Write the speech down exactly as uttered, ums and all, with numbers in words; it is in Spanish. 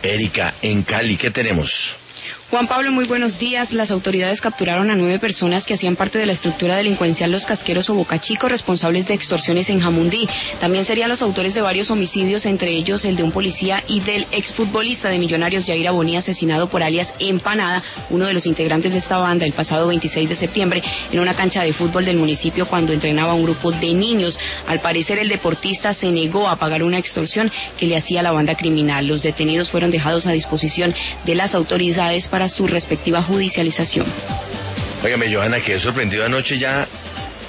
Erika, en Cali, ¿qué tenemos? Juan Pablo, muy buenos días. Las autoridades capturaron a nueve personas que hacían parte de la estructura delincuencial Los Casqueros o Boca Chico, responsables de extorsiones en Jamundí. También serían los autores de varios homicidios, entre ellos el de un policía y del exfutbolista de Millonarios, Yair Aboní, asesinado por alias Empanada, uno de los integrantes de esta banda, el pasado veintiséis de septiembre, en una cancha de fútbol del municipio cuando entrenaba a un grupo de niños. Al parecer, el deportista se negó a pagar una extorsión que le hacía la banda criminal. Los detenidos fueron dejados a disposición de las autoridades para su respectiva judicialización. Óigame, Johanna, quedé sorprendido anoche ya